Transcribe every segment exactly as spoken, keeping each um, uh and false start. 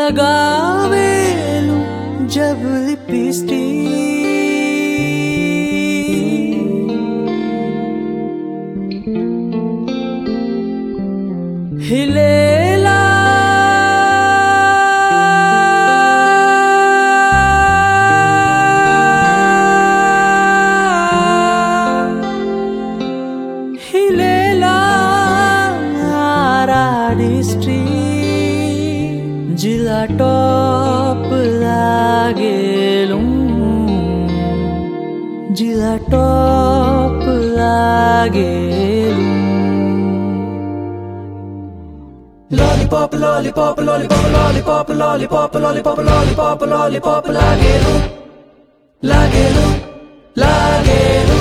लगावेलू जब लिपस्टिक हिलेला हिलेला डिस्ट्रिक्ट जिला टॉप लागेलू जिला टॉप लागेलू Lollipop, lollipop, lollipop, lollipop, lollipop, lollipop, lollipop, lollipop, लागेलू लागेलू लागेलू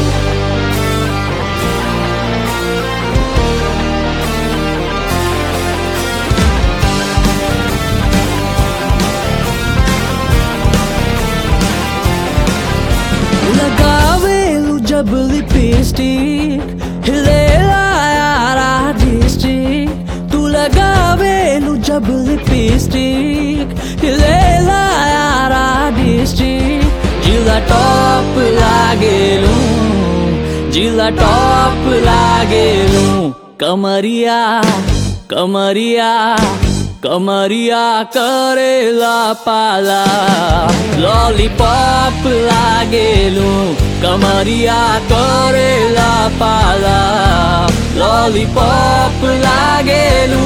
लगावेलू जब लिपस्टिक हिलेला यारा डिस्ट्रिक्ट तू लगावेलू जब लिपस्टिक हिलेला यारा डिस्ट्रिक्ट जिला टॉप लागेलू जिला टॉप लागेलू कमरिया कमरिया कमरिया करेला पाला लॉलीपॉप लागेलू कमरिया करेला पाला लॉलीपॉप लागेलू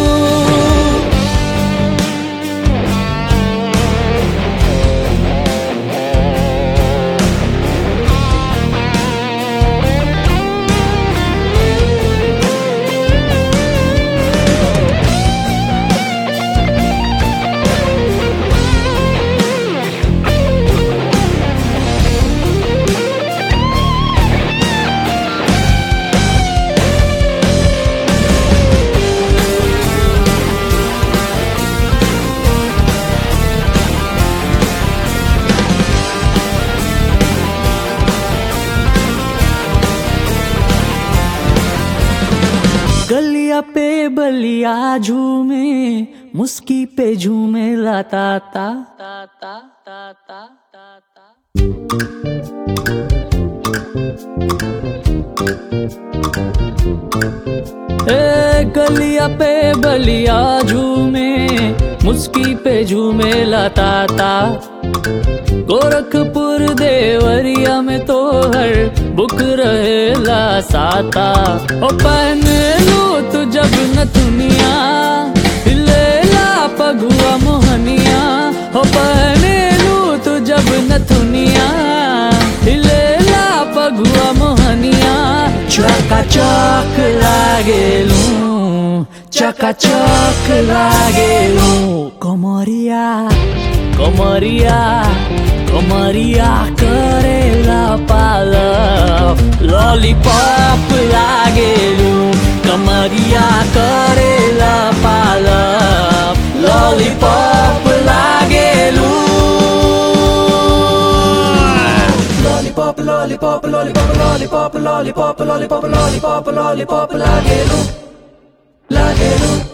गलिया पे बलिया झूमे मुस्की पे झूमे लाता ता ता ता ता ता ता ए गलिया पे बलिया झूमे मुस्की पे झूमे लाता ता गोरखपुर देवरिया में तो हर बुक रहेला साता ओ पहन लू तू जब नथुनिया हिलेला पगुआ मोहनिया ओ पहन लू तू जब नथुनिया हिलेला पगुआ मोहनिया चका चक लागेलू चका चक लागेलू कमरिया कमरिया कमरिया करेला पाला लॉलीपॉप लागेलू कमरिया करेला पाला लॉलीपॉप लागेलू lollipop lollipop lollipop lollipop lollipop lollipop lollipop lollipop लागेलू लागेलू